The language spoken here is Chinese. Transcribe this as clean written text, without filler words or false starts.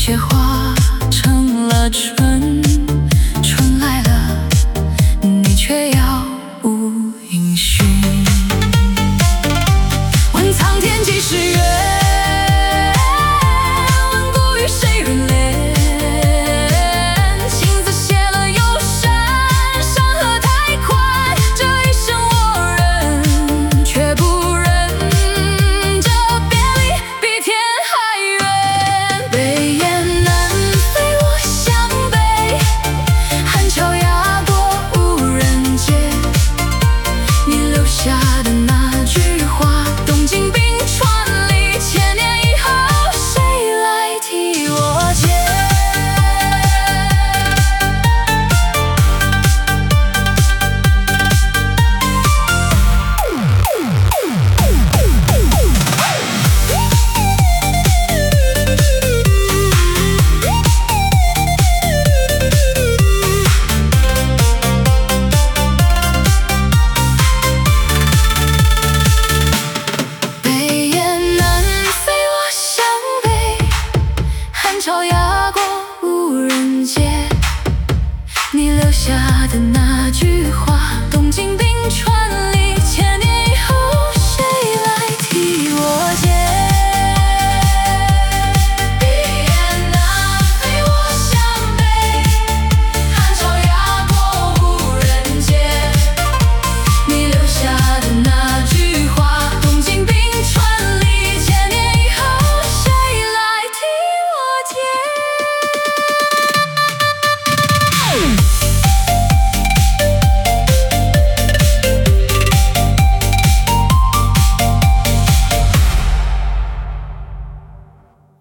却化成了春，春来了，你却杳无音讯。问苍天几时圆？问古语谁人怜？情字写了又删，山河太宽，这一生我忍，却不忍这别离比天还远。北雁南飞我向北，寒桥压过无人接。你留下的那句话，东京冰川里，千年以后谁来替我解？北雁南飞我向北，寒潮压过无人接。你留下的那句话，东京